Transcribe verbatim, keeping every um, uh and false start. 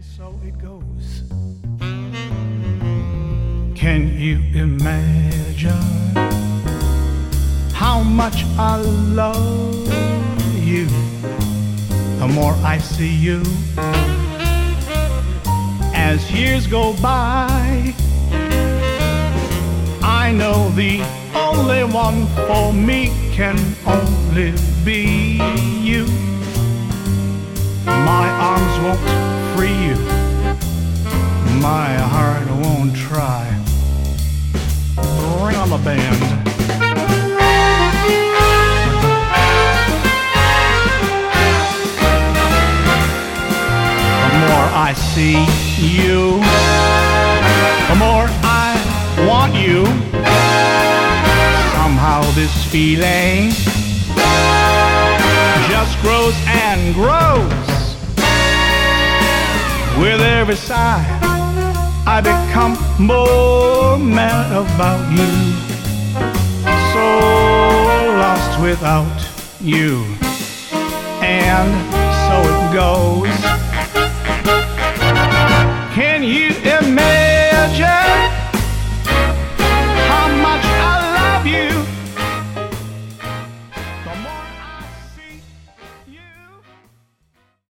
So it goes. Can you imagine how much I love you? The more I see you, as years go by, I know the only one for me can only be you. My arms won't free you, my heart won't try. Bring on the band. The more I see you, the more I want you. Somehow this feeling just grows and grows. With every sigh, I become more mad about you. So lost without you. And so it goes.